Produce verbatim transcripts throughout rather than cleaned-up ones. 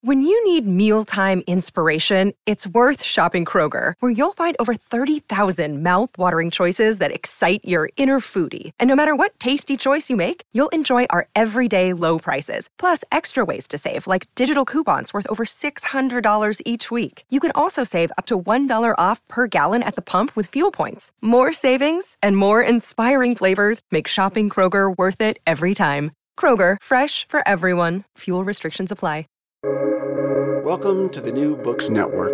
When you need mealtime inspiration, it's worth shopping Kroger, where you'll find over thirty thousand mouth-watering choices that excite your inner foodie. And no matter what tasty choice you make, you'll enjoy our everyday low prices, plus extra ways to save, like digital coupons worth over six hundred dollars each week. You can also save up to one dollar off per gallon at the pump with fuel points. More savings and more inspiring flavors make shopping Kroger worth it every time. Kroger, fresh for everyone. Fuel restrictions apply. Welcome to the New Books Network.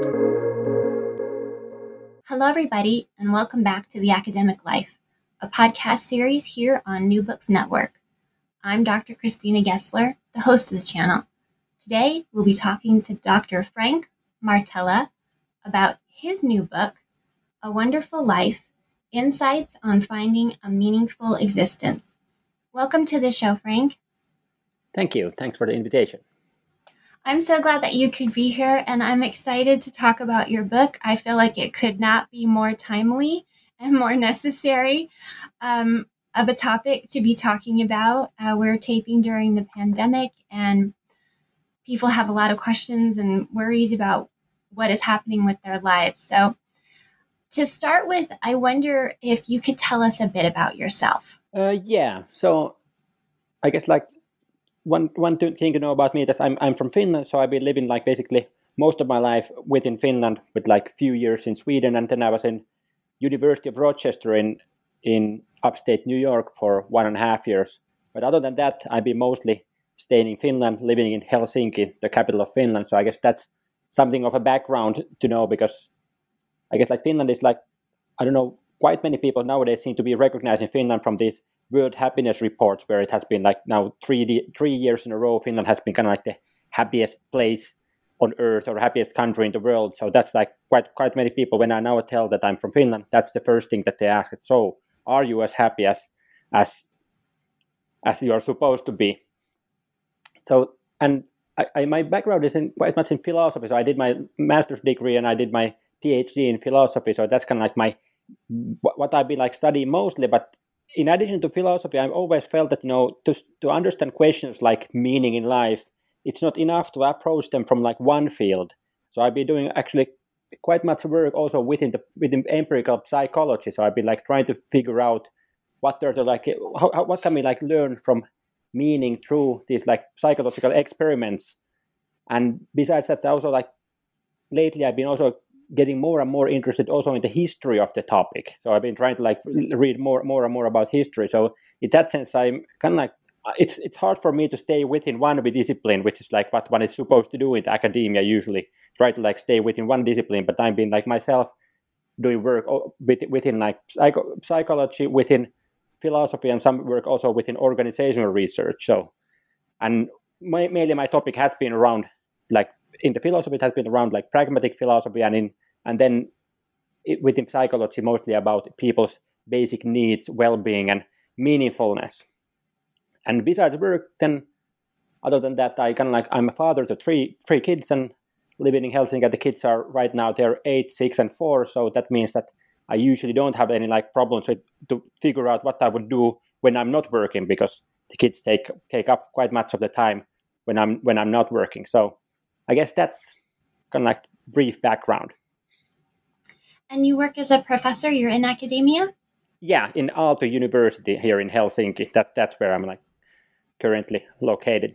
Hello, everybody, and welcome back to The Academic Life, a podcast series here on New Books Network. I'm Doctor Christina Gessler, the host of the channel. Today, we'll be talking to Doctor Frank Martella about his new book, A Wonderful Life, Insights on Finding a Meaningful Existence. Welcome to the show, Frank. Thank you. Thanks for the invitation. I'm so glad that you could be here, and I'm excited to talk about your book. I feel like it could not be more timely and more necessary um, of a topic to be talking about. Uh, we're taping during the pandemic, and people have a lot of questions and worries about what is happening with their lives. So to start with, I wonder if you could tell us a bit about yourself. Uh, yeah. So I guess like One one thing to know about me is that I'm I'm from Finland, so I've been living like basically most of my life within Finland, with like few years in Sweden, and then I was in University of Rochester in in upstate New York for one and a half years. But other than that, I've been mostly staying in Finland, living in Helsinki, the capital of Finland. So I guess that's something of a background to know, because I guess like Finland is like, I don't know, quite many people nowadays seem to be recognizing Finland from these World Happiness Reports, where it has been like now three three years in a row, Finland has been kind of like the happiest place on earth or happiest country in the world. So that's like quite quite many people, when I now tell that I'm from Finland, that's the first thing that they ask. So are you as happy as as as you're supposed to be? So, and I, I, my background is in quite much in philosophy. So I did my master's degree and I did my PhD in philosophy. So that's kind of like my what I've been like studying mostly. But in addition to philosophy, I've always felt that, you know, to to understand questions like meaning in life, it's not enough to approach them from like one field. So I've been doing actually quite much work also within the within empirical psychology. So I've been like trying to figure out what are the like how, how, what can we like learn from meaning through these like psychological experiments. And besides that, also like lately I've been also getting more and more interested also in the history of the topic. So I've been trying to like read more, more and more about history. So in that sense, I'm kind of like, it's it's hard for me to stay within one discipline, which is like what one is supposed to do in academia usually, try to like stay within one discipline. But I've been like myself doing work within like psycho- psychology, within philosophy, and some work also within organizational research. So, and my, mainly my topic has been around like, in the philosophy, it has been around like pragmatic philosophy, and in and then it, within psychology, mostly about people's basic needs, well-being, and meaningfulness. And besides work, then other than that, I kind of like I'm a father to three three kids, and living in Helsinki. The kids are right now they're eight, six, and four. So that means that I usually don't have any like problems with, to figure out what I would do when I'm not working, because the kids take take up quite much of the time when I'm when I'm not working. So I guess that's kind of like brief background. And you work as a professor? You're in academia? Yeah, in Aalto University here in Helsinki. That that's where I'm like currently located.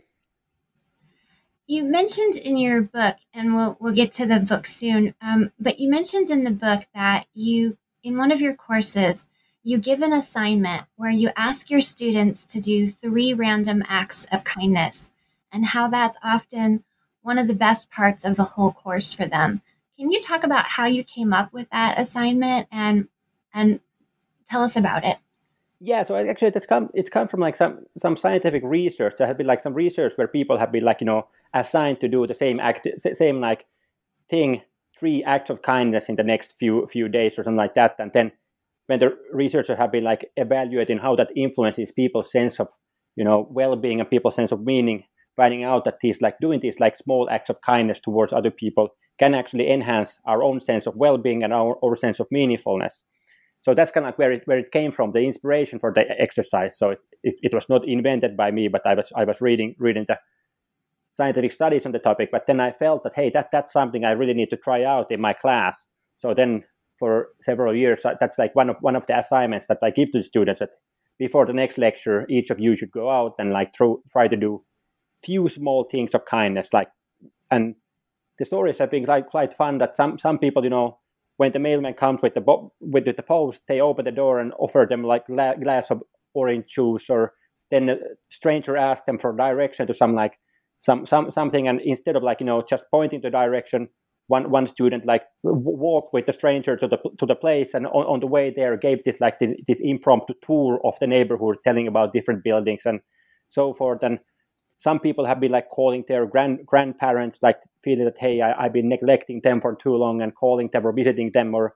You mentioned in your book, and we'll we'll get to the book soon. Um, but you mentioned in the book that you, in one of your courses, you give an assignment where you ask your students to do three random acts of kindness, and how that's often one of the best parts of the whole course for them. Can you talk about how you came up with that assignment and and tell us about it? Yeah, so actually that's come it's come from like some some scientific research. There have been like some research where people have been like, you know, assigned to do the same act, same like thing, three acts of kindness in the next few few days or something like that. And then when the researchers have been like evaluating how that influences people's sense of, you know, well-being and people's sense of meaning, finding out that these like doing these like small acts of kindness towards other people can actually enhance our own sense of well-being and our, our sense of meaningfulness. So that's kind of like where it where it came from, the inspiration for the exercise. So it, it, it was not invented by me, but I was I was reading reading the scientific studies on the topic, but then I felt that, hey, that that's something I really need to try out in my class. So then for several years, that's like one of one of the assignments that I give to the students, that before the next lecture, each of you should go out and like throw, try to do few small things of kindness. Like, and the stories have been like quite fun, that some, some people, you know, when the mailman comes with the bo- with the post, they open the door and offer them like a glass of orange juice, or then a stranger asks them for direction to some like some some something, and instead of like, you know, just pointing the direction, one one student like w- walked with the stranger to the to the place, and on, on the way there gave this like the, this impromptu tour of the neighborhood, telling about different buildings and so forth. And some people have been like calling their grand grandparents, like feeling that, hey, I, I've been neglecting them for too long, and calling them or visiting them, or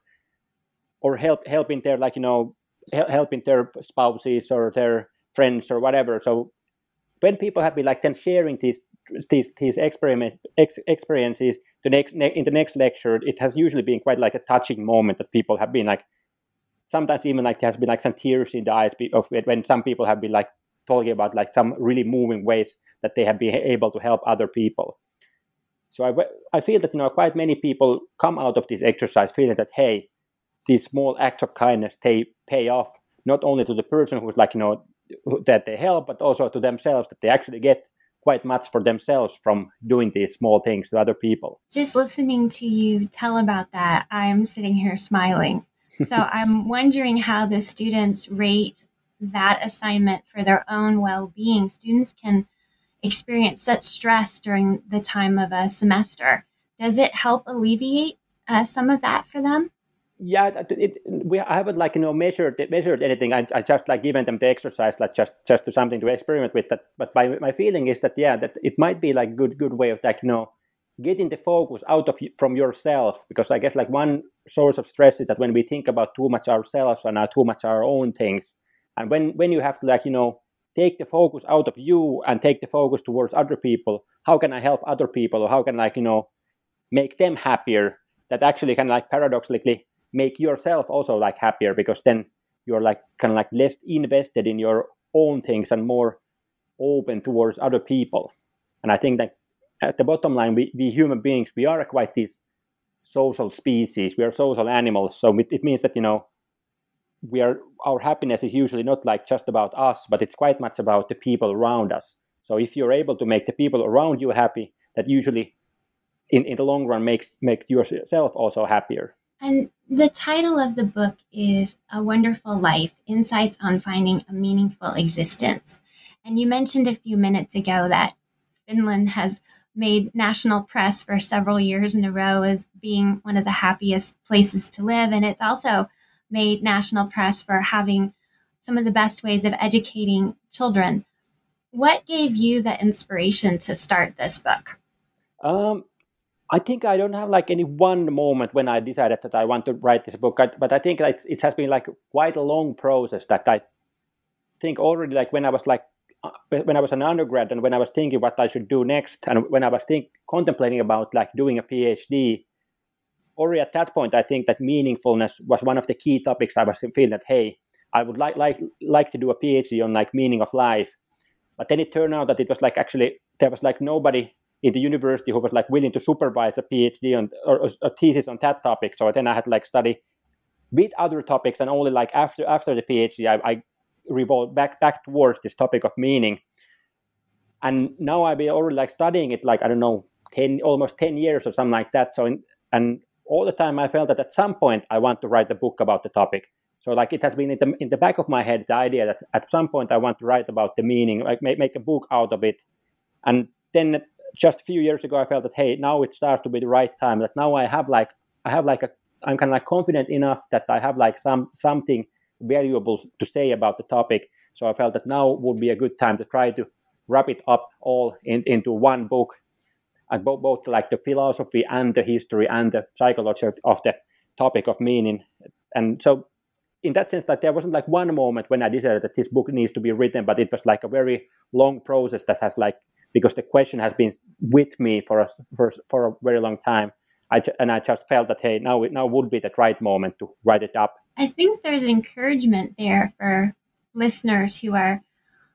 or help helping their like, you know, hel- helping their spouses or their friends or whatever. So when people have been like then sharing these these these experiment ex, experiences the next ne- in the next lecture, it has usually been quite like a touching moment, that people have been like, sometimes even like there has been like some tears in the eyes of it, when some people have been like talking about like some really moving ways that they have been able to help other people. So I, I feel that, you know, quite many people come out of this exercise feeling that, hey, these small acts of kindness, they pay off, not only to the person who's like, you know, that they help, but also to themselves, that they actually get quite much for themselves from doing these small things to other people. Just listening to you tell about that, I'm sitting here smiling. So I'm wondering how the students rate that assignment for their own well-being. Students can experience such stress during the time of a semester. Does it help alleviate uh, some of that for them? Yeah, it, it, we I haven't like, you know, measured measured anything. I, I just like given them the exercise, like just just to something to experiment with. That, but my my feeling is that, yeah, that it might be like good good way of like, you know, getting the focus out of from yourself, because I guess like one source of stress is that when we think about too much ourselves and uh, too much our own things, and when when you have to like, you know, take the focus out of you and take the focus towards other people, how can I help other people, or how can like, you know, make them happier? That actually can like paradoxically make yourself also like happier, because then you're like kind of like less invested in your own things and more open towards other people. And I think that at the bottom line, we, we human beings, we are quite these social species. We are social animals. So it, it means that, you know, we are, our happiness is usually not like just about us, but it's quite much about the people around us. So if you're able to make the people around you happy, that usually in, in the long run makes makes yourself also happier. And the title of the book is A Wonderful Life, Insights on Finding a Meaningful Existence. And you mentioned a few minutes ago that Finland has made national press for several years in a row as being one of the happiest places to live. And it's also made national press for having some of the best ways of educating children. What gave you the inspiration to start this book? Um, I think I don't have like any one moment when I decided that I want to write this book, but I think it's, it has been like quite a long process, that I think already like when I was like, when I was an undergrad and when I was thinking what I should do next, and when I was think, contemplating about like doing a PhD, already at that point, I think that meaningfulness was one of the key topics. I was feeling that, hey, I would like, like, like to do a PhD on like meaning of life. But then it turned out that it was like actually, there was like nobody in the university who was like willing to supervise a PhD on, or a thesis on that topic. So then I had to like study with other topics, and only like after after the PhD, I, I revolved back back towards this topic of meaning. And now I've been already like studying it like, I don't know, ten almost ten years or something like that. So in, and all the time I felt that at some point I want to write a book about the topic. So like it has been in the, in the back of my head, the idea that at some point I want to write about the meaning, like make, make a book out of it. And then just a few years ago, I felt that, hey, now it starts to be the right time. That now I have like, I have like a, I'm kind of like confident enough that I have like some something valuable to say about the topic. So I felt that now would be a good time to try to wrap it up all in, into one book, and both, both like the philosophy and the history and the psychology of the topic of meaning. And so in that sense, that there wasn't like one moment when I decided that this book needs to be written, but it was like a very long process that has like, because the question has been with me for a, for, for a very long time. I, and I just felt that, hey, now, now would be the right moment to write it up. I think there's encouragement there for listeners who are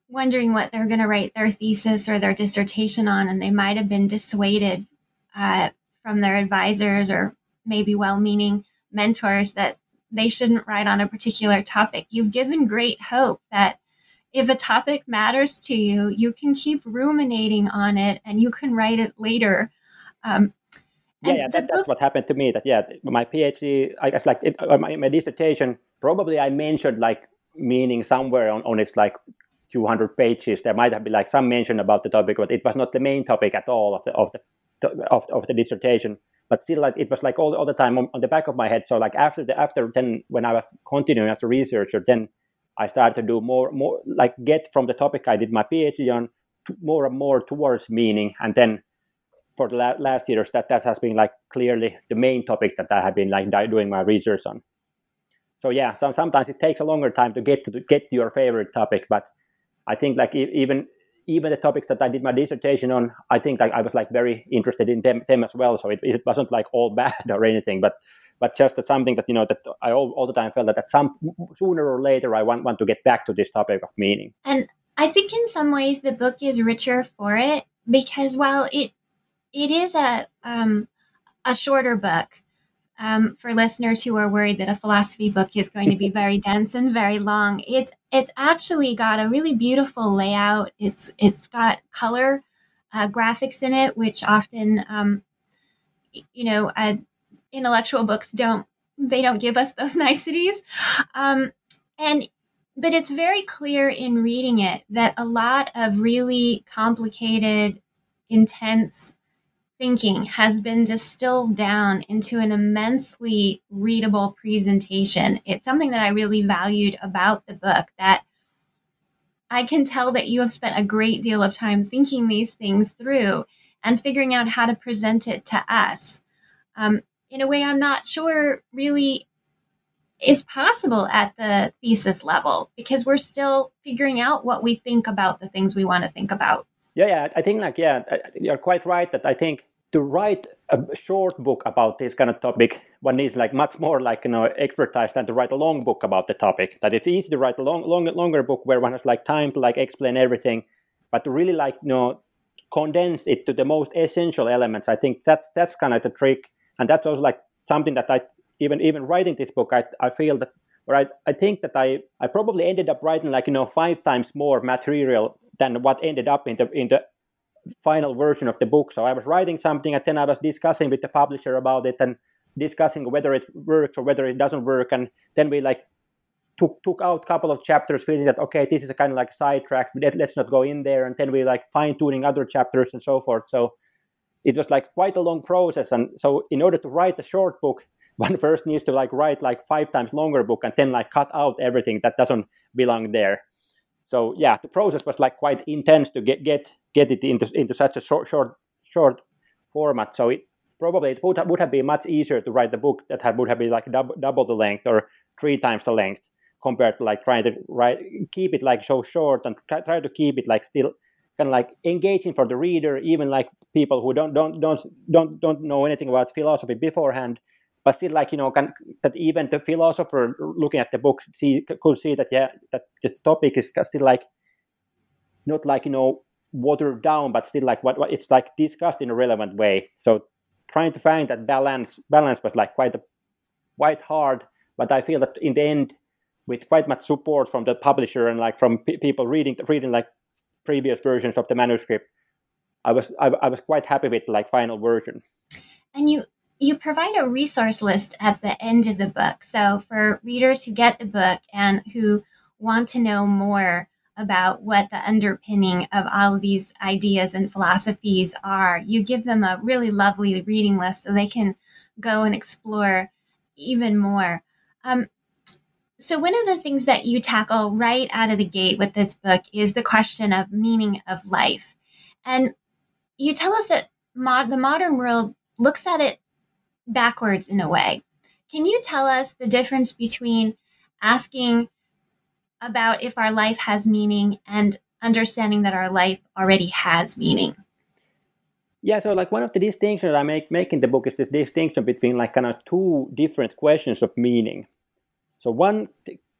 wondering what they're going to write their thesis or their dissertation on, and they might have been dissuaded uh, from their advisors or maybe well-meaning mentors that they shouldn't write on a particular topic. You've given great hope that if a topic matters to you, you can keep ruminating on it and you can write it later. Um, yeah, yeah that, that's what happened to me. That yeah, my PhD, I guess like it, my, my dissertation, probably I mentioned like meaning somewhere on, on its like two hundred pages. There might have been like some mention about the topic, but it was not the main topic at all of the of the of, of the dissertation. But still, like it was like all, all the time on, on the back of my head. So like after the after then when I was continuing as a researcher, then I started to do more more like get from the topic I did my PhD on to more and more towards meaning, and then for the la- last years that that has been like clearly the main topic that I have been like doing my research on. So yeah, so sometimes it takes a longer time to get to get to your favorite topic, but I think like even even the topics that I did my dissertation on, I think like I was like very interested in them, them as well. So it, it wasn't like all bad or anything, but but just that something that you know that I all, all the time felt that at some sooner or later I want want to get back to this topic of meaning. And I think in some ways the book is richer for it, because while it it is a um, a shorter book. Um, for listeners who are worried that a philosophy book is going to be very dense and very long, it's it's actually got a really beautiful layout. It's it's got color uh, graphics in it, which often, um, you know, uh, intellectual books don't they don't give us those niceties. Um, and but it's very clear in reading it that a lot of really complicated, intense thinking has been distilled down into an immensely readable presentation. It's something that I really valued about the book, that I can tell that you have spent a great deal of time thinking these things through and figuring out how to present it to us um, in a way I'm not sure really is possible at the thesis level, because we're still figuring out what we think about the things we want to think about. Yeah, yeah, I think like, yeah, you're quite right that I think to write a short book about this kind of topic, one needs like much more like, you know, expertise than to write a long book about the topic. That it's easy to write a long, long, longer book where one has like time to like explain everything, but to really like, you know, condense it to the most essential elements. I think that's, that's kind of the trick. And that's also like something that I, even, even writing this book, I, I feel that, or I, I think that I, I probably ended up writing like, you know, five times more material than what ended up in the in the final version of the book. So I was writing something and then I was discussing with the publisher about it and discussing whether it works or whether it doesn't work. And then we like took took out a couple of chapters, feeling that, okay, this is a kind of like sidetrack, let, let's not go in there. And then we like fine tuning other chapters and so forth. So it was like quite a long process. And so in order to write a short book, one first needs to like write like five times longer book and then like cut out everything that doesn't belong there. So yeah, the process was like quite intense to get get get it into into such a short short short format. So it probably it would have, would have been much easier to write the book that had, would have been like double, double the length or three times the length compared to like trying to write keep it like so short and try, try to keep it like still kind of like engaging for the reader, even like people who don't don't don't don't don't know anything about philosophy beforehand. But still, like, you know, can, that even the philosopher looking at the book see, could see that, yeah, that this topic is still like, not like, you know, watered down, but still like what, what it's like discussed in a relevant way. So trying to find that balance balance was like quite a, quite hard. But I feel that in the end, with quite much support from the publisher and like from p- people reading reading like previous versions of the manuscript, I was I, I was quite happy with the like final version. And you. You provide a resource list at the end of the book. So for readers who get the book and who want to know more about what the underpinning of all of these ideas and philosophies are, you give them a really lovely reading list so they can go and explore even more. Um, so one of the things that you tackle right out of the gate with this book is the question of meaning of life. And you tell us that mod- the modern world looks at it backwards in a way. Can you tell us the difference between asking about if our life has meaning and understanding that our life already has meaning? Yeah, so like one of the distinctions I make, make in the book is this distinction between like kind of two different questions of meaning. So one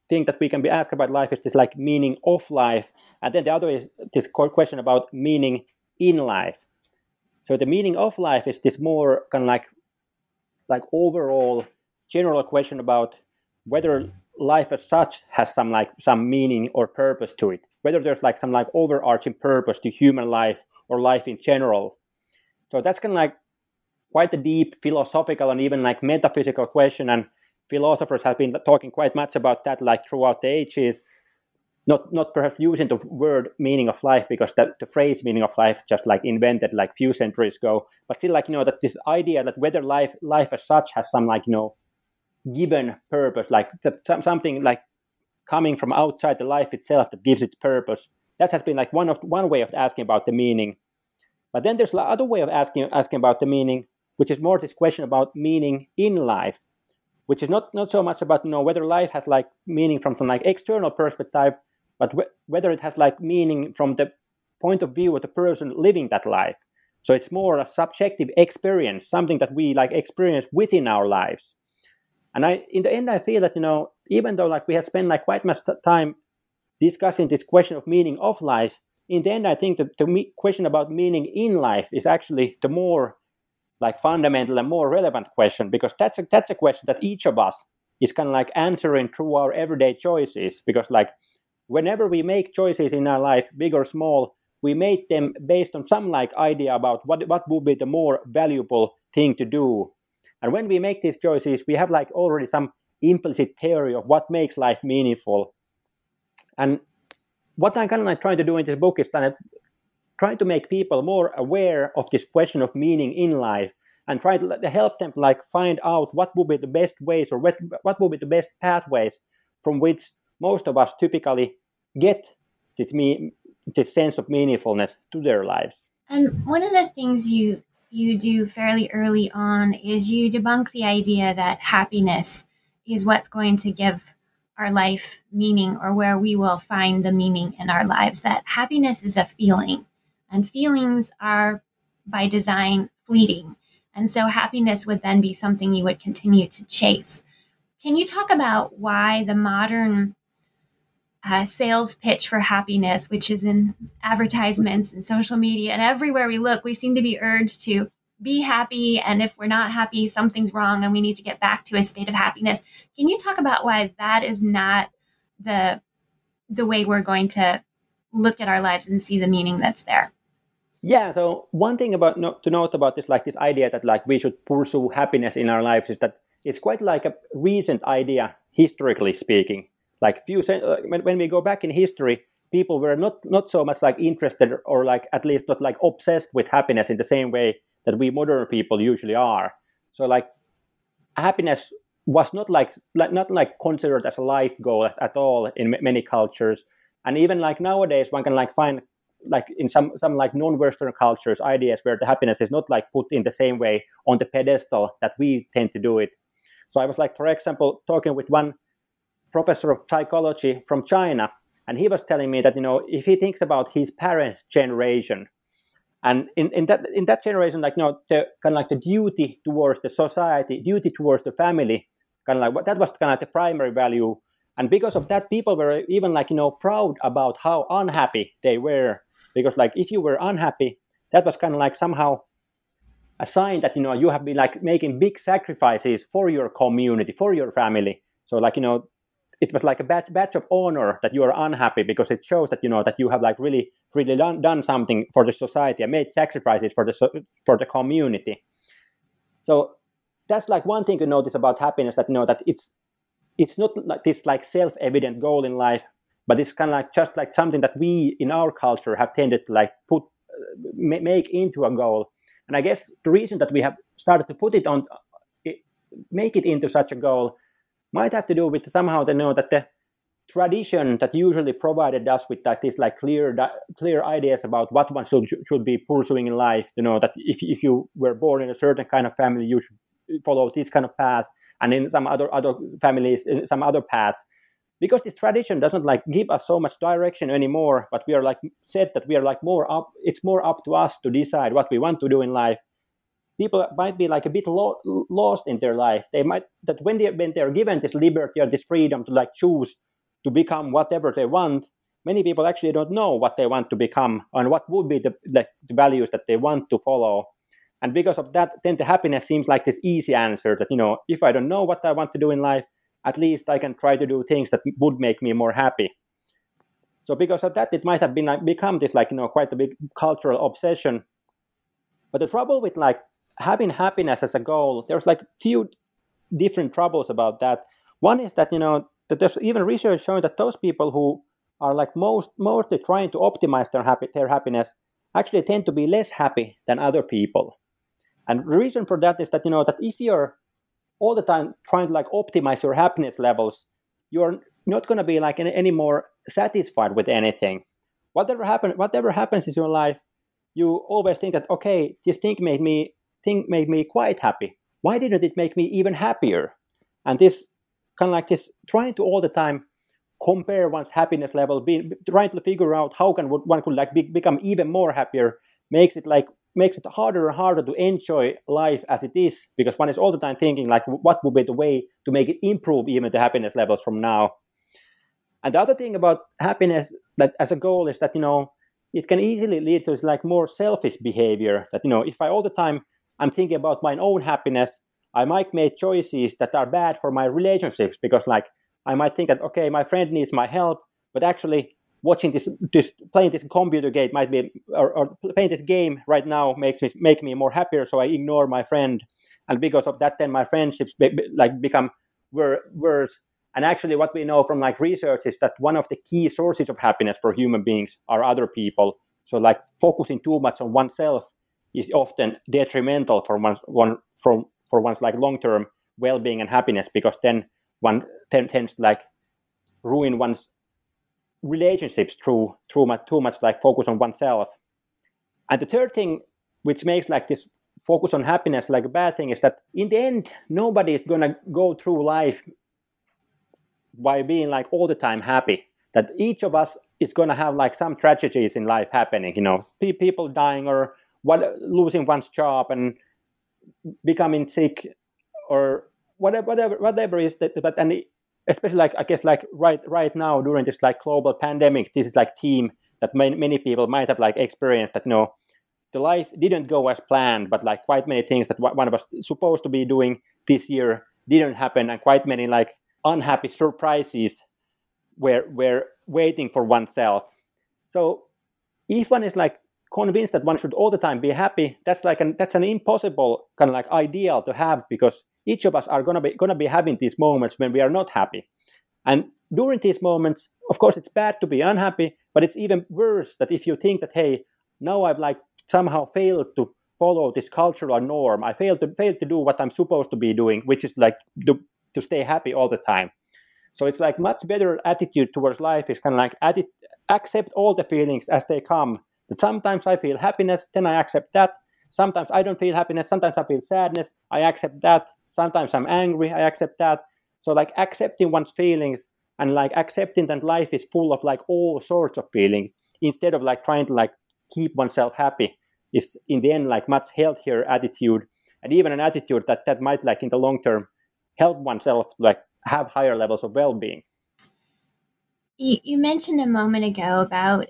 thing that we can be asked about life is this like meaning of life, and then the other is this question about meaning in life. So the meaning of life is this more kind of like like overall general question about whether life as such has some like some meaning or purpose to it, whether there's like some like overarching purpose to human life or life in general. So that's kind of like quite a deep philosophical and even like metaphysical question, and philosophers have been talking quite much about that like throughout the ages, not not perhaps using the word meaning of life, because that the phrase meaning of life just like invented like few centuries ago, but still like, you know, that this idea that whether life life as such has some like, you know, given purpose, like that something like coming from outside the life itself that gives it purpose, that has been like one of one way of asking about the meaning. But then there's another way of asking asking about the meaning, which is more this question about meaning in life, which is not not so much about, you know, whether life has like meaning from some like external perspective, but wh- whether it has like meaning from the point of view of the person living that life. So it's more a subjective experience, something that we like experience within our lives. And I, in the end, I feel that, you know, even though like we have spent like quite much time discussing this question of meaning of life, in the end, I think that the me- question about meaning in life is actually the more like fundamental and more relevant question, because that's a, that's a question that each of us is kind of like answering through our everyday choices. Because like whenever we make choices in our life, big or small, we make them based on some like idea about what what would be the more valuable thing to do. And when we make these choices, we have like already some implicit theory of what makes life meaningful. And what I'm kind of like trying to do in this book is that trying to make people more aware of this question of meaning in life, and try to help them like find out what would be the best ways, or what, what would be the best pathways from which most of us typically get this me this sense of meaningfulness to their lives. And one of the things you you do fairly early on is you debunk the idea that happiness is what's going to give our life meaning, or where we will find the meaning in our lives, that happiness is a feeling, and feelings are by design fleeting. And so happiness would then be something you would continue to chase. Can you talk about why the modern uh, sales pitch for happiness, which is in advertisements and social media and everywhere we look, we seem to be urged to be happy, and if we're not happy, something's wrong and we need to get back to a state of happiness. Can you talk about why that is not the the way we're going to look at our lives and see the meaning that's there? Yeah, so one thing about no, to note about this, like this idea that like we should pursue happiness in our lives, is that it's quite like a recent idea, historically speaking. Like few uh, when, when we go back in history, people were not not so much like interested, or like at least not like obsessed with happiness in the same way that we modern people usually are. So like happiness was not like, like not like considered as a life goal at, at all in m- many cultures. And even like nowadays, one can like find like in some some like non-Western cultures ideas where the happiness is not like put in the same way on the pedestal that we tend to do it. So I was like, for example, talking with one professor of psychology from China, and he was telling me that, you know, if he thinks about his parents' generation, and in, in that in that generation, like, you know, the kind of like the duty towards the society, duty towards the family, kind of like what that was kind of the primary value. And because of that, people were even like, you know, proud about how unhappy they were. Because like if you were unhappy, that was kind of like somehow a sign that, you know, you have been like making big sacrifices for your community, for your family. So like, you know, it was like a badge, badge of honor that you are unhappy, because it shows that, you know, that you have like really, really done, done something for the society and made sacrifices for the for the community. So that's like one thing to notice about happiness, that, you know, that it's it's not like this like self-evident goal in life, but it's kind of like just like something that we in our culture have tended to like put uh, make into a goal. And I guess the reason that we have started to put it on, it, make it into such a goal, might have to do with somehow to know that the tradition that usually provided us with like this like clear clear ideas about what one should should be pursuing in life. You know, that if if you were born in a certain kind of family, you should follow this kind of path, and in some other other families, in some other paths. Because this tradition doesn't like give us so much direction anymore, but we are like said that we are like more up. It's more up to us to decide what we want to do in life. People might be like a bit lo- lost in their life. They might that when they when they're given this liberty or this freedom to like choose to become whatever they want, many people actually don't know what they want to become and what would be the, the, the values that they want to follow. And because of that, then the happiness seems like this easy answer that, you know, if I don't know what I want to do in life, at least I can try to do things that would make me more happy. So because of that, it might have been like become this like, you know, quite a big cultural obsession. But the trouble with like having happiness as a goal, there's like few different troubles about that. One is that, you know, that there's even research showing that those people who are like most mostly trying to optimize their happy their happiness actually tend to be less happy than other people. And the reason for that is that, you know, that if you're all the time trying to like optimize your happiness levels, you're not going to be like any, any more satisfied with anything. Whatever happen, whatever happens in your life, you always think that, okay, this thing made me thing made me quite happy. Why didn't it make me even happier? And this kind of like this trying to all the time compare one's happiness level, being trying to figure out how can one could like be, become even more happier, makes it like makes it harder and harder to enjoy life as it is, because one is all the time thinking like what would be the way to make it improve even the happiness levels from now. And the other thing about happiness that as a goal is that, you know, it can easily lead to like more selfish behavior. That, you know, if I all the time I'm thinking about my own happiness, I might make choices that are bad for my relationships, because like I might think that, okay, my friend needs my help, but actually watching this, this playing this computer game might be, or, or playing this game right now makes me make me more happier, so I ignore my friend, and because of that, then my friendships be, be, like become wor- worse. And actually, what we know from like research is that one of the key sources of happiness for human beings are other people. So like focusing too much on oneself is often detrimental for one's one from for one's like long-term well-being and happiness, because then one t- tends to like ruin one's relationships through through much, too much like focus on oneself. And the third thing which makes like this focus on happiness like a bad thing is that in the end nobody is going to go through life by being like all the time happy. That each of us is going to have like some tragedies in life happening, you know, pe- people dying or what, losing one's job and becoming sick or whatever whatever whatever is that. But and especially like I guess like right right now during this like global pandemic, this is like theme that many, many people might have like experienced, that, you know, the life didn't go as planned, but like quite many things that one of us supposed to be doing this year didn't happen, and quite many like unhappy surprises were were waiting for oneself. So if one is like convinced that one should all the time be happy, that's like an that's an impossible kind of like ideal to have, because each of us are gonna be gonna be having these moments when we are not happy. And during these moments, of course, it's bad to be unhappy, but it's even worse that if you think that, hey, now I've like somehow failed to follow this cultural norm, I failed to failed to do what I'm supposed to be doing, which is like to, to stay happy all the time. So it's like much better attitude towards life is kind of like atti- accept all the feelings as they come. That sometimes I feel happiness, then I accept that. Sometimes I don't feel happiness, sometimes I feel sadness, I accept that. Sometimes I'm angry, I accept that. So like accepting one's feelings and like accepting that life is full of like all sorts of feelings, instead of like trying to like keep oneself happy, is in the end like much healthier attitude, and even an attitude that that might like in the long term help oneself like have higher levels of well-being. You, you mentioned a moment ago about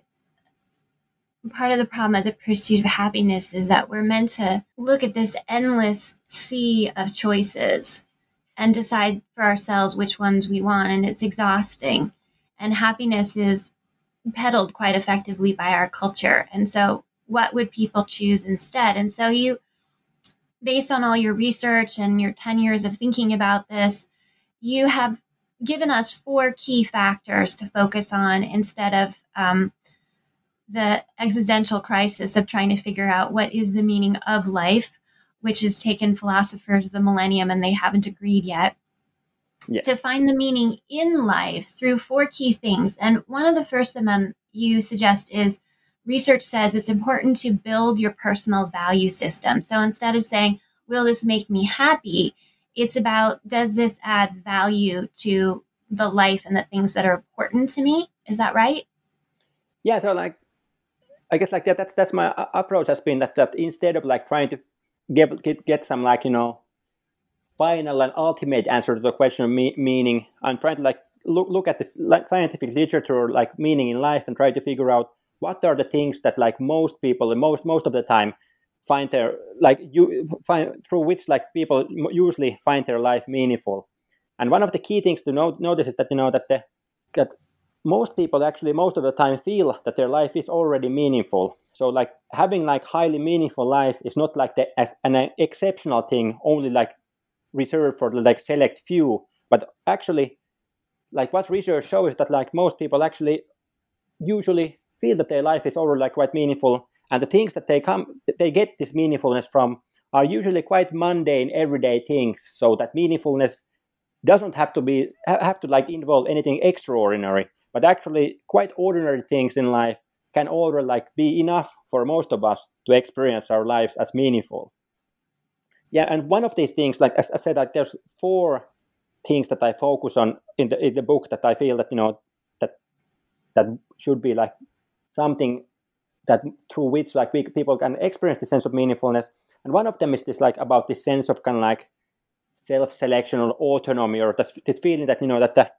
part of the problem of the pursuit of happiness is that we're meant to look at this endless sea of choices and decide for ourselves which ones we want, and it's exhausting. And happiness is peddled quite effectively by our culture. And so what would people choose instead? And so you, based on all your research and your ten years of thinking about this, you have given us four key factors to focus on instead of um, the existential crisis of trying to figure out what is the meaning of life, which has taken philosophers the millennium and they haven't agreed yet. Yeah. To find the meaning in life through four key things. And one of the first of them you suggest is research says it's important to build your personal value system. So instead of saying, will this make me happy? It's about, does this add value to the life and the things that are important to me? Is that right? Yeah. So like, I guess like that, that's, that's my approach has been that, that instead of like trying to get, get, get some like, you know, final and ultimate answer to the question of me- meaning. I'm trying to like look look at this like, scientific literature, like meaning in life, and try to figure out what are the things that like most people, most most of the time, find their like you find through which like people usually find their life meaningful. And one of the key things to note, notice is that you know that the that most people actually most of the time feel that their life is already meaningful. So like having like highly meaningful life is not like the as an exceptional thing, only like reserved for the like select few, but actually like what research shows is that like most people actually usually feel that their life is already like quite meaningful, and the things that they come they get this meaningfulness from are usually quite mundane everyday things. So that meaningfulness doesn't have to be have to like involve anything extraordinary, but actually quite ordinary things in life can already like be enough for most of us to experience our lives as meaningful. Yeah, and one of these things, like as I said, like there's four things that I focus on in the in the book that I feel that you know that that should be like something that through which like we, people can experience the sense of meaningfulness. And one of them is this like about this sense of kind of like self-selection or autonomy, or this, this feeling that you know that the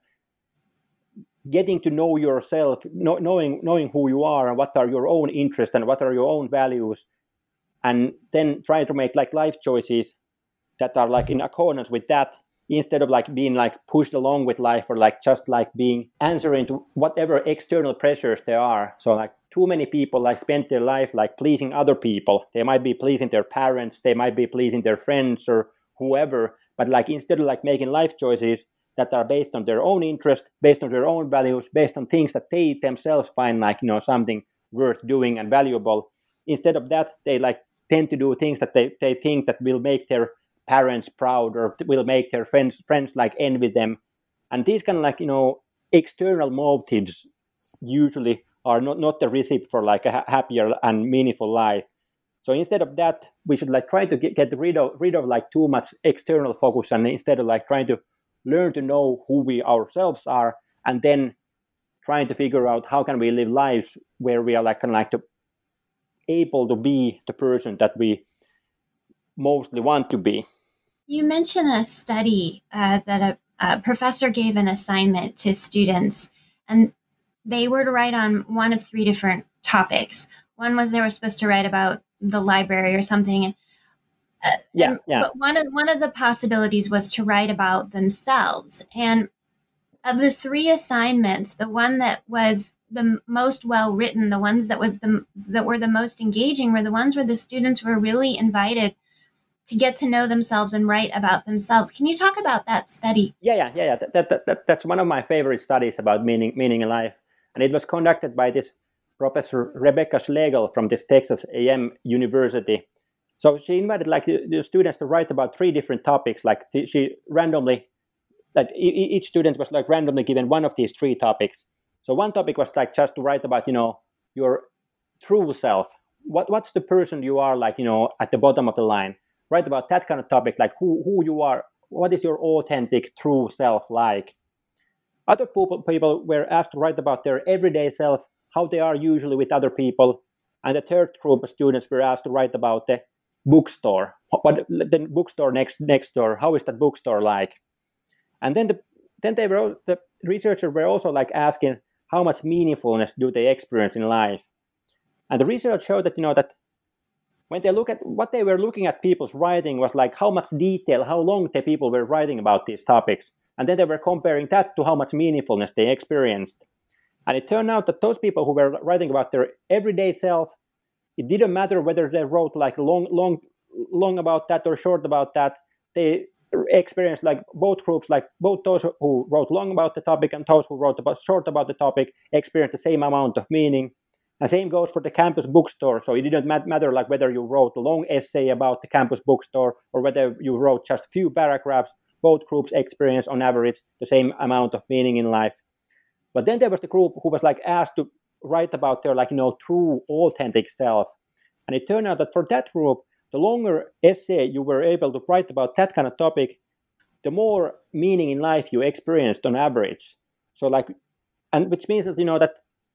getting to know yourself, know, knowing knowing who you are and what are your own interests and what are your own values, and then trying to make like life choices that are like in accordance with that, instead of like being like pushed along with life, or like just like being answering to whatever external pressures there are. So like too many people like spend their life like pleasing other people. They might be pleasing their parents, they might be pleasing their friends or whoever, but like instead of like making life choices that are based on their own interest, based on their own values, based on things that they themselves find like, you know, something worth doing and valuable. Instead of that, they like tend to do things that they, they think that will make their parents proud, or will make their friends friends like envy them. And these kind of like, you know, external motives usually are not, not the recipe for like a happier and meaningful life. So instead of that, we should like try to get, get rid of rid of like too much external focus, and instead of like trying to learn to know who we ourselves are, and then trying to figure out how can we live lives where we are like kind of like to, able to be the person that we mostly want to be. You mentioned a study uh, that a, a professor gave an assignment to students, and they were to write on one of three different topics. One was they were supposed to write about the library or something. And, uh, yeah, and, yeah. But one of one of the possibilities was to write about themselves. And of the three assignments, the one that was the most well written, the ones that was the that were the most engaging, were the ones where the students were really invited to get to know themselves and write about themselves. Can you talk about that study? Yeah, yeah, yeah, yeah. That, that, that, that's one of my favorite studies about meaning, meaning in life. And it was conducted by this Professor Rebecca Schlegel from this Texas A and M University. So she invited like the students to write about three different topics. Like she randomly, like each student was like randomly given one of these three topics. So one topic was like just to write about, you know, your true self. What what's the person you are like, you know, at the bottom of the line. Write about that kind of topic, like who, who you are, what is your authentic, true self like. Other people, people were asked to write about their everyday self, how they are usually with other people. And the third group of students were asked to write about the bookstore, what the bookstore next next door, how is that bookstore like. And then the then they were the researchers were also like asking how much meaningfulness do they experience in life. And the research showed that, you know, that when they look at what they were looking at people's writing was like how much detail, how long the people were writing about these topics. And then they were comparing that to how much meaningfulness they experienced. And it turned out that those people who were writing about their everyday self, it didn't matter whether they wrote like long, long, long about that or short about that. They experienced like both groups, like both those who wrote long about the topic and those who wrote about short about the topic experienced the same amount of meaning. And same goes for the campus bookstore. So it didn't matter like whether you wrote a long essay about the campus bookstore or whether you wrote just a few paragraphs. Both groups experienced on average the same amount of meaning in life. But then there was the group who was like asked to write about their like, you know, true authentic self. And it turned out that for that group, the longer essay you were able to write about that kind of topic, the more meaning in life you experienced on average. So like, and which means that, you know, that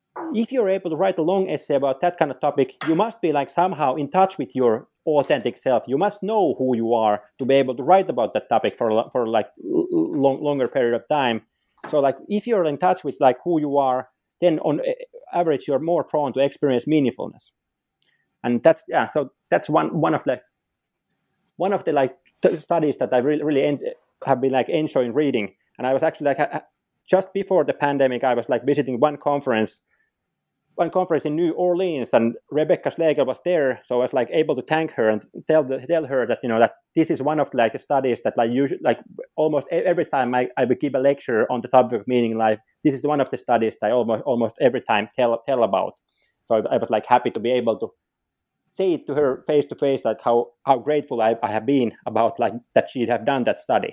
if you're able to write a long essay about that kind of topic, you must be like somehow in touch with your authentic self. You must know who you are to be able to write about that topic for for like long, longer period of time. So like if you're in touch with like who you are, then on average you're more prone to experience meaningfulness. And that's yeah. So that's one one of the one of the like t- studies that I really really en- have been like enjoying reading. And I was actually like just before the pandemic, I was like visiting one conference. One conference in New Orleans, and Rebecca Schlegel was there, so I was like able to thank her and tell the, tell her that you know that this is one of like the studies that like usually like almost every time I, I would give a lecture on the topic of meaning in life, this is one of the studies that I almost almost every time tell tell about. So I, I was like happy to be able to say it to her face to face, like how how grateful I, I have been about like that she'd have done that study.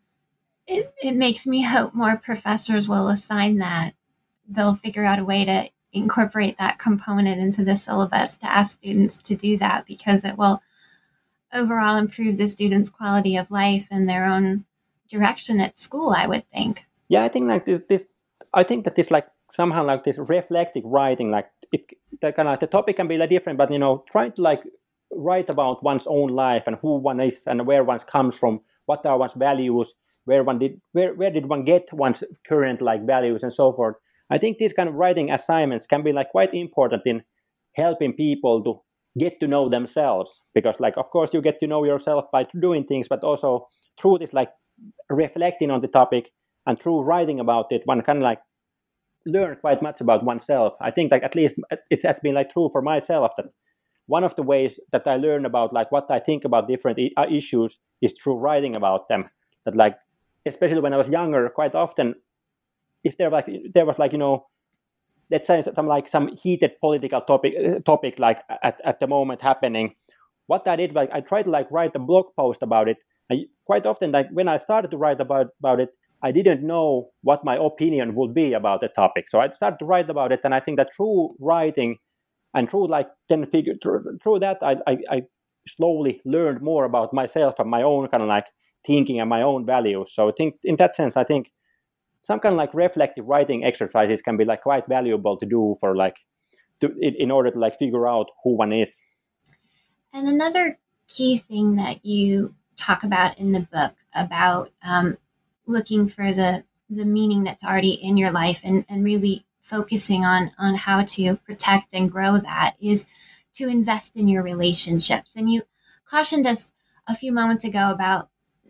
It, it makes me hope more professors will assign that. They'll figure out a way to incorporate that component into the syllabus to ask students to do that, because it will overall improve the students' quality of life and their own direction at school, I would think. Yeah, I think like this, this I think that this like somehow like this reflective writing, like it that kind of like the topic can be like different, but you know, trying to like write about one's own life and who one is and where one comes from, what are one's values, where one did where where did one get one's current like values and so forth. I think these kind of writing assignments can be like quite important in helping people to get to know themselves, because like of course you get to know yourself by doing things, but also through this like reflecting on the topic and through writing about it, one can like learn quite much about oneself. I think like at least it has been like true for myself that one of the ways that I learn about like what I think about different I- issues is through writing about them. That like especially when I was younger, quite often if there like there was like you know, let's say some like some heated political topic uh, topic like at, at the moment happening, what I did like I tried to like write a blog post about it. I, quite often like when I started to write about about it, I didn't know what my opinion would be about the topic. So I started to write about it, and I think that through writing and through like then figure through, through that I, I I slowly learned more about myself and my own kind of like thinking and my own values. So I think in that sense, I think some kind of like reflective writing exercises can be like quite valuable to do for like to in, in order to like figure out who one is. And another key thing that you talk about in the book about um, looking for the the meaning that's already in your life and, and really focusing on on how to protect and grow that is to invest in your relationships. And you cautioned us a few moments ago about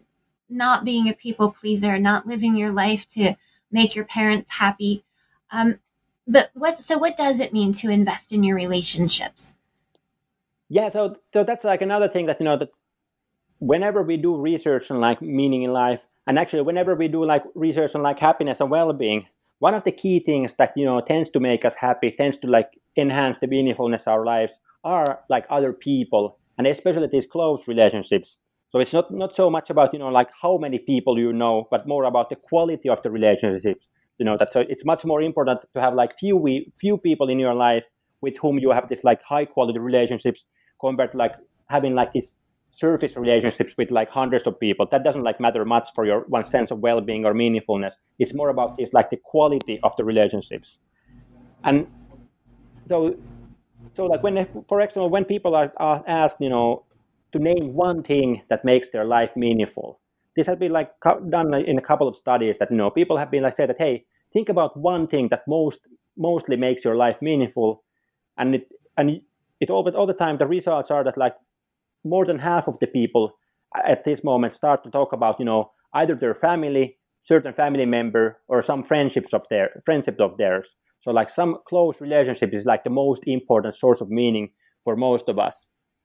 not being a people pleaser, not living your life to make your parents happy. Um, but what, so what does it mean to invest in your relationships? Yeah, so so that's like another thing that, you know, that whenever we do research on like meaning in life, and actually whenever we do like research on like happiness and well-being, one of the key things that, you know, tends to make us happy, tends to like enhance the meaningfulness of our lives are like other people, and especially these close relationships. So it's not, not so much about, you know, like how many people you know, but more about the quality of the relationships. You know, that so it's much more important to have like few we, few people in your life with whom you have this like high quality relationships compared to like having like these surface relationships with like hundreds of people. That doesn't like matter much for your one sense of well-being or meaningfulness. It's more about this like the quality of the relationships. And so, so like when, for example, when people are, are asked, you know, to name one thing that makes their life meaningful. This has been like done in a couple of studies that, you know, people have been like said that, hey, think about one thing that most mostly makes your life meaningful. And it and it all but all the time the results are that like more than half of the people at this moment start to talk about, you know, either their family, certain family member, or some friendships of their friendship of theirs. So like some close relationship is like the most important source of meaning for most of us.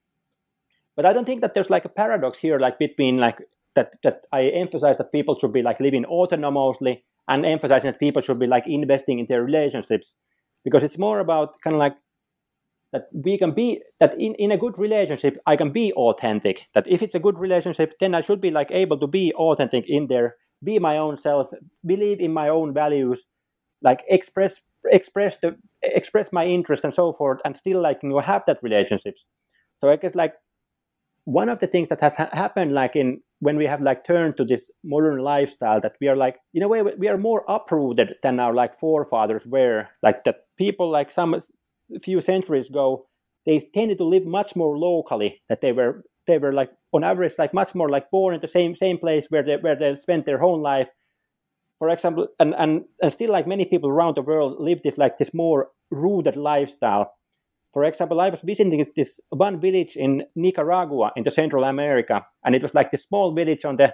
But I don't think that there's like a paradox here, like between like that, that I emphasize that people should be like living autonomously and emphasizing that people should be like investing in their relationships, because it's more about kind of like that we can be that in, in a good relationship, I can be authentic. That if it's a good relationship, then I should be like able to be authentic in there, be my own self, believe in my own values, like express express the express my interest and so forth, and still like, you know, have that relationships. So I guess like one of the things that has ha- happened like in when we have like turned to this modern lifestyle, that we are like, in a way, we are more uprooted than our like forefathers were. Like that people like some a few centuries ago, they tended to live much more locally. That they were they were like on average like much more like born in the same same place where they where they spent their whole life. For example, and, and, and still like many people around the world live this like this more rooted lifestyle. For example, I was visiting this one village in Nicaragua in the Central America, and it was like this small village on the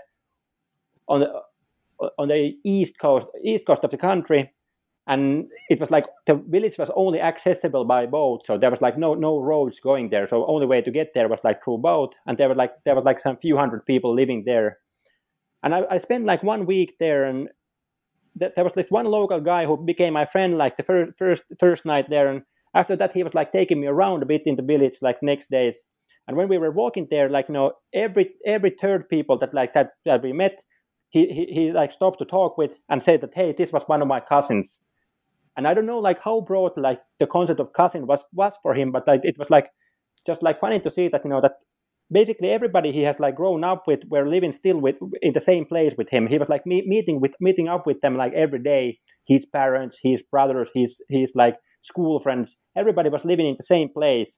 on the on the east coast east coast of the country, and it was like the village was only accessible by boat, so there was like no no roads going there. So only way to get there was like through boat, and there were like there was like some few hundred people living there, and I, I spent like one week there, and th- there was this one local guy who became my friend like the first first first night there, and after that, he was like taking me around a bit in the village, like next days. And when we were walking there, like you know, every every third people that like that that we met, he he, he like stopped to talk with and said that, hey, this was one of my cousins. And I don't know like how broad like the concept of cousin was was for him, but like it was like just like funny to see that you know that basically everybody he has like grown up with were living still with in the same place with him. He was like me- meeting with meeting up with them like every day. His parents, his brothers, his his like school friends, everybody was living in the same place.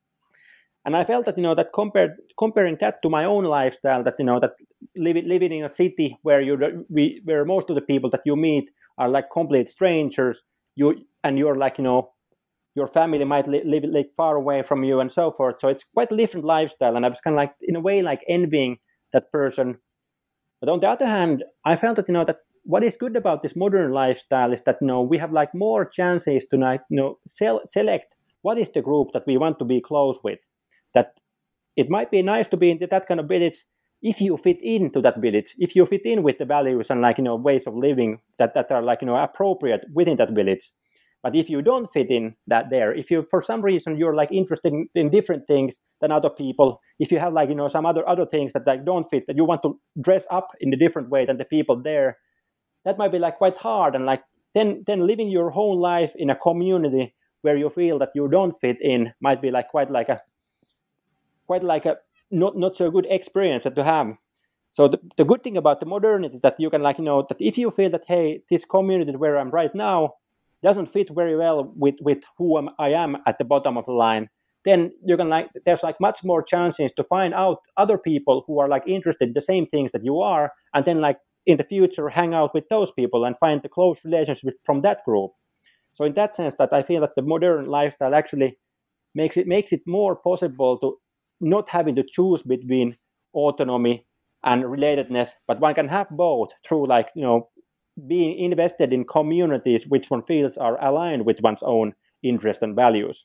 And I felt that, you know, that compared comparing that to my own lifestyle, that, you know, that living living in a city where you we, where most of the people that you meet are like complete strangers, you and you're like, you know, your family might li- live like far away from you and so forth. So it's quite a different lifestyle. And I was kind of like, in a way, like envying that person. But on the other hand, I felt that, you know, that what is good about this modern lifestyle is that, you know, we have like more chances to, like, you know, sel- select what is the group that we want to be close with. That it might be nice to be in that kind of village if you fit into that village, if you fit in with the values and like, you know, ways of living that, that are like, you know, appropriate within that village. But if you don't fit in that there, if you, for some reason, you're like interested in, in different things than other people, if you have like, you know, some other, other things that like don't fit, that you want to dress up in a different way than the people there, that might be like quite hard. And like then then living your whole life in a community where you feel that you don't fit in might be like quite like a quite like a not not so good experience to have. So the, the good thing about the modernity that you can like, you know, that if you feel that, hey, this community where I'm right now doesn't fit very well with with who am, I am at the bottom of the line, then you can like there's like much more chances to find out other people who are like interested in the same things that you are, and then like in the future hang out with those people and find the close relationship from that group. So in that sense, that I feel that the modern lifestyle actually makes it makes it more possible to not having to choose between autonomy and relatedness, but one can have both through like, you know, being invested in communities which one feels are aligned with one's own interests and values.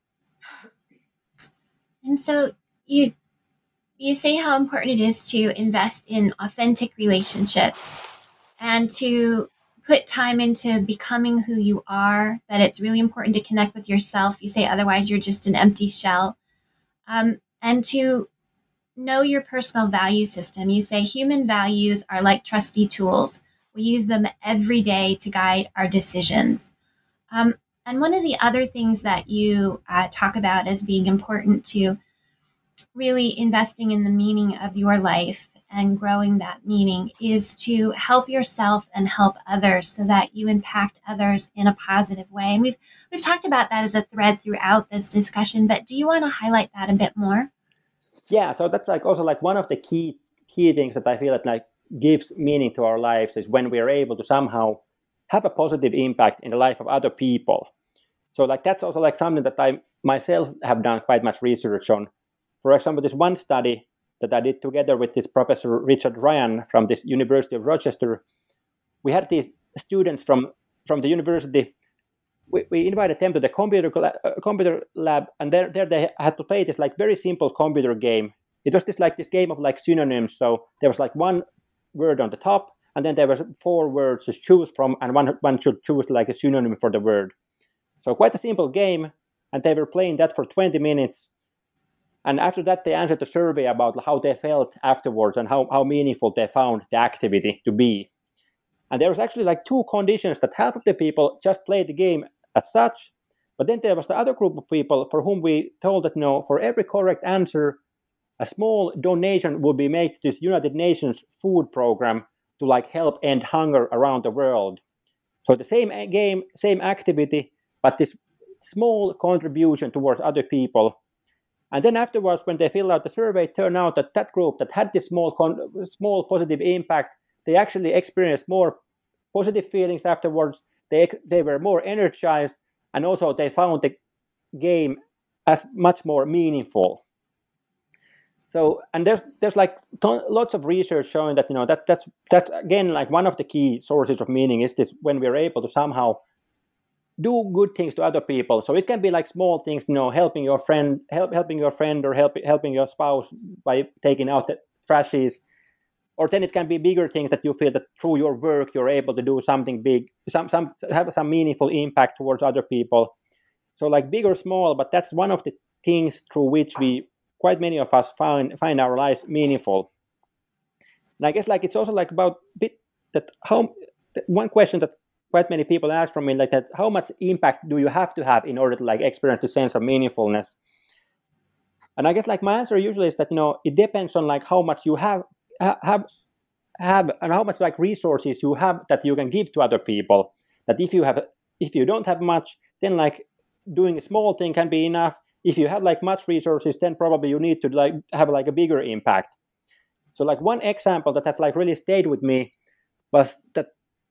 And so you you say how important it is to invest in authentic relationships and to put time into becoming who you are, that it's really important to connect with yourself. You say otherwise you're just an empty shell. Um, and to know your personal value system. You say human values are like trusty tools. We use them every day to guide our decisions. Um, and one of the other things that you uh, talk about as being important to really investing in the meaning of your life and growing that meaning is to help yourself and help others so that you impact others in a positive way. And we've we've talked about that as a thread throughout this discussion, but do you want to highlight that a bit more? Yeah, so that's like also like one of the key key things that I feel that like gives meaning to our lives is when we are able to somehow have a positive impact in the life of other people. So like that's also like something that I myself have done quite much research on. For example, this one study that I did together with this Professor Richard Ryan from this University of Rochester, we had these students from, from the university. We, we invited them to the computer uh, computer lab, and there, there they had to play this like very simple computer game. It was this like this game of like synonyms. So there was like one word on the top, and then there was four words to choose from, and one one should choose like a synonym for the word. So quite a simple game, and they were playing that for twenty minutes. And after that, they answered the survey about how they felt afterwards and how, how meaningful they found the activity to be. And there was actually like two conditions that half of the people just played the game as such, but then there was the other group of people for whom we told that, you know, for every correct answer, a small donation would be made to this United Nations food program to like help end hunger around the world. So the same game, same activity, but this small contribution towards other people. And then afterwards, when they filled out the survey, it turned out that that group that had this small, con- small positive impact, they actually experienced more positive feelings afterwards. They they were more energized, and also they found the game as much more meaningful. So, and there's there's like ton, lots of research showing that you know that that's that's again like one of the key sources of meaning is this when we're able to somehow do good things to other people. So it can be like small things, you know, helping your friend, help helping your friend, or help, helping your spouse by taking out the trashes. Or then it can be bigger things that you feel that through your work you're able to do something big, some some have some meaningful impact towards other people. So like big or small, but that's one of the things through which we, quite many of us, find find our lives meaningful. And I guess like it's also like about bit that how one question that quite many people ask from me like that: how much impact do you have to have in order to like experience the sense of meaningfulness? And I guess like my answer usually is that you know it depends on like how much you have. have have and how much like resources you have that you can give to other people. That if you have if you don't have much, then like doing a small thing can be enough. If you have like much resources, then probably you need to like have like a bigger impact. So like one example that has like really stayed with me was that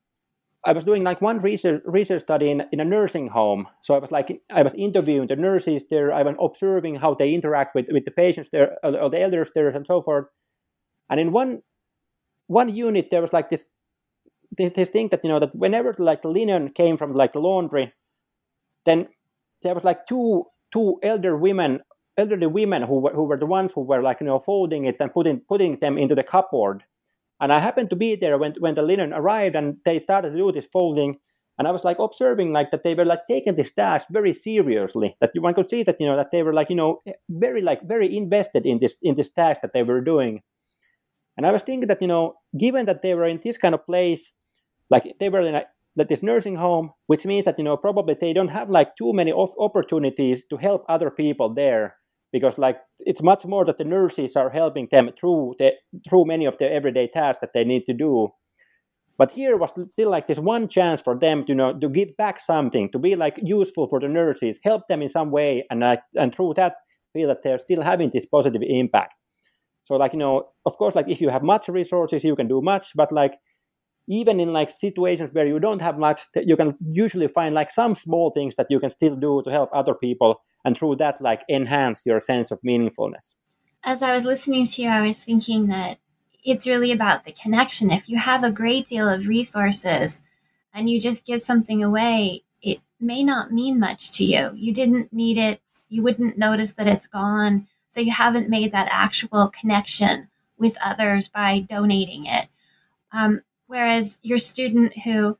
I was doing like one research research study in, in a nursing home. So I was like I was interviewing the nurses there. I was observing how they interact with, with the patients there, or the elders there, and so forth. And in one one unit, there was like this this thing that you know that whenever like the linen came from like the laundry, then there was like two two elder women, elderly women who were who were the ones who were like you know folding it and putting putting them into the cupboard. And I happened to be there when when the linen arrived and they started to do this folding. And I was like observing like that they were like taking this task very seriously. That one could see that you know that they were like you know very like very invested in this in this task that they were doing. And I was thinking that, you know, given that they were in this kind of place, like they were in a, like this nursing home, which means that, you know, probably they don't have like too many of opportunities to help other people there, because like it's much more that the nurses are helping them through the, through many of their everyday tasks that they need to do. But here was still like this one chance for them to, you know, to give back something, to be like useful for the nurses, help them in some way, and like, and through that feel that they're still having this positive impact. So like, you know, of course, like if you have much resources, you can do much, but like even in like situations where you don't have much, you can usually find like some small things that you can still do to help other people, and through that like enhance your sense of meaningfulness. As I was listening to you, I was thinking that it's really about the connection. If you have a great deal of resources and you just give something away, it may not mean much to you. You didn't need it. You wouldn't notice that it's gone. So you haven't made that actual connection with others by donating it. Um, whereas your student who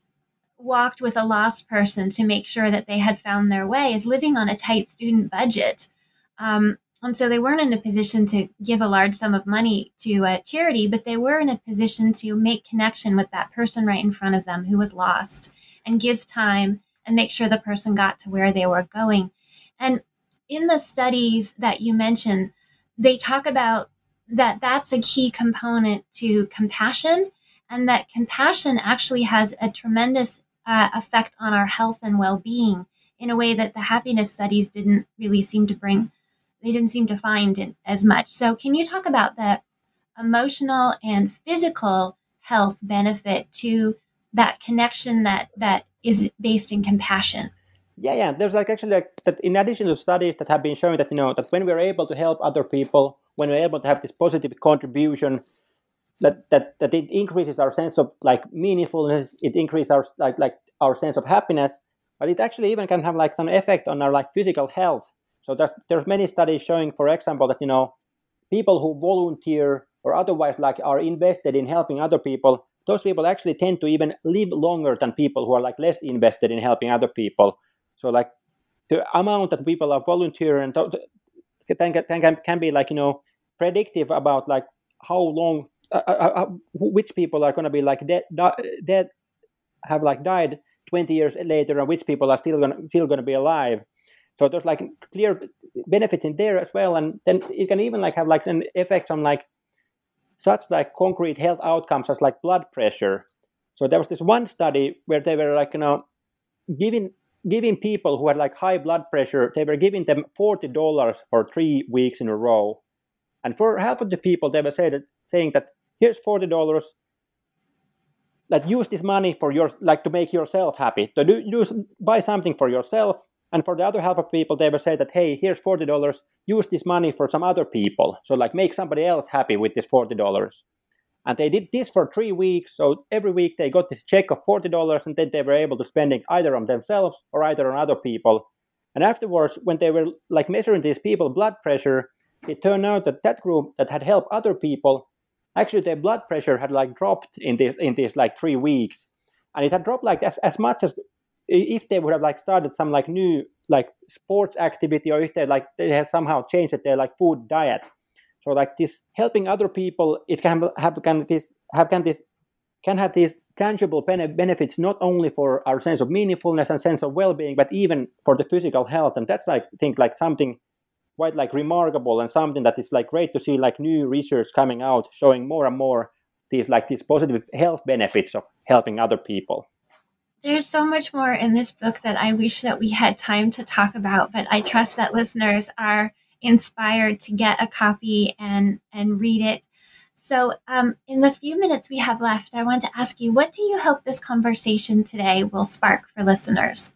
walked with a lost person to make sure that they had found their way is living on a tight student budget. Um, and so they weren't in a position to give a large sum of money to a charity, but they were in a position to make connection with that person right in front of them who was lost, and give time and make sure the person got to where they were going. And in the studies that you mentioned, they talk about that that's a key component to compassion, and that compassion actually has a tremendous uh, effect on our health and well-being in a way that the happiness studies didn't really seem to bring, they didn't seem to find it as much. So can you talk about the emotional and physical health benefit to that connection that that is based in compassion? Yeah, yeah. There's like actually like that in addition to studies that have been showing that, you know, that when we're able to help other people, when we're able to have this positive contribution, that that, that it increases our sense of like meaningfulness, it increases our like like our sense of happiness, but it actually even can have like some effect on our like physical health. So there's there's many studies showing, for example, that, you know, people who volunteer or otherwise like are invested in helping other people, those people actually tend to even live longer than people who are like less invested in helping other people. So like the amount that people are volunteering can, can, can be like, you know, predictive about like how long, uh, uh, which people are going to be like dead, dead, have like died twenty years later, and which people are still going still going to be alive. So there's like clear benefits in there as well, and then it can even like have like an effect on like such like concrete health outcomes as like blood pressure. So there was this one study where they were like, you know, giving giving people who had like high blood pressure, they were giving them forty dollars for three weeks in a row. And for half of the people, they were say that, saying that here's forty dollars, like use this money for your, like to make yourself happy. So do, use, buy something for yourself. And for the other half of people, they will say that, hey, here's forty dollars, use this money for some other people. So like make somebody else happy with this forty dollars. And they did this for three weeks. So every week they got this check of forty dollars, and then they were able to spend it either on themselves or either on other people. And afterwards, when they were like measuring these people's blood pressure, it turned out that that group that had helped other people, actually their blood pressure had like dropped in this in these like three weeks. And it had dropped like as, as much as if they would have like started some like new like sports activity, or if they like they had somehow changed their like food diet. So like this helping other people, it can have can this have can this can have these tangible benefits not only for our sense of meaningfulness and sense of well-being, but even for the physical health. And that's like I think like something quite like remarkable, and something that is like great to see like new research coming out showing more and more these like these positive health benefits of helping other people. There's so much more in this book that I wish that we had time to talk about, but I trust that listeners are inspired to get a copy and and read it. So um, in the few minutes we have left, I want to ask you, what do you hope this conversation today will spark for listeners?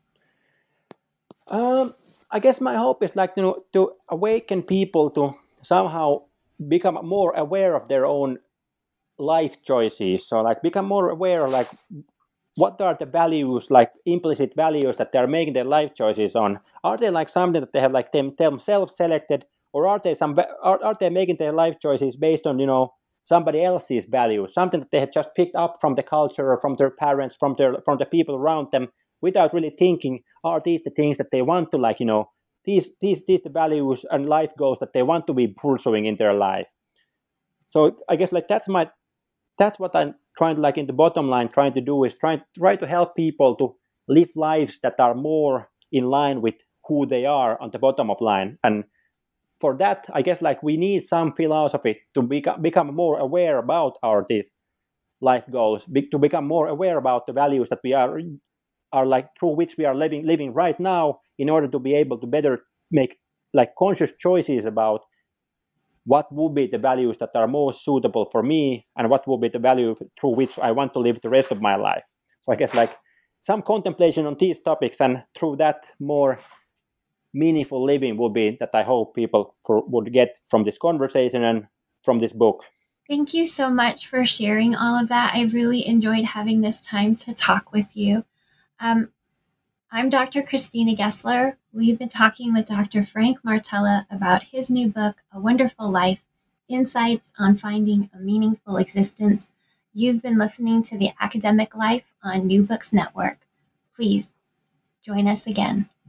Um, I guess my hope is like, you know, to awaken people to somehow become more aware of their own life choices. So like become more aware of like what are the values, like implicit values that they're making their life choices on. Are they like something that they have like them themselves selected, or are they some are, are they making their life choices based on, you know, somebody else's values, something that they have just picked up from the culture or from their parents, from their from the people around them, without really thinking, are these the things that they want to like, you know, these these these the values and life goals that they want to be pursuing in their life. So I guess like that's my that's what I'm trying to like in the bottom line trying to do is trying try to help people to live lives that are more in line with who they are on the bottom of line. And for that, I guess like we need some philosophy to become become more aware about our these life goals, be, to become more aware about the values that we are are like through which we are living living right now, in order to be able to better make like conscious choices about what would be the values that are most suitable for me, and what will be the value through which I want to live the rest of my life. So I guess like some contemplation on these topics, and through that more meaningful living will be that I hope people for, would get from this conversation and from this book. Thank you so much for sharing all of that. I really enjoyed having this time to talk with you. Um, I'm Doctor Christina Gessler. We've been talking with Doctor Frank Martella about his new book, A Wonderful Life, Insights on Finding a Meaningful Existence. You've been listening to The Academic Life on New Books Network. Please join us again.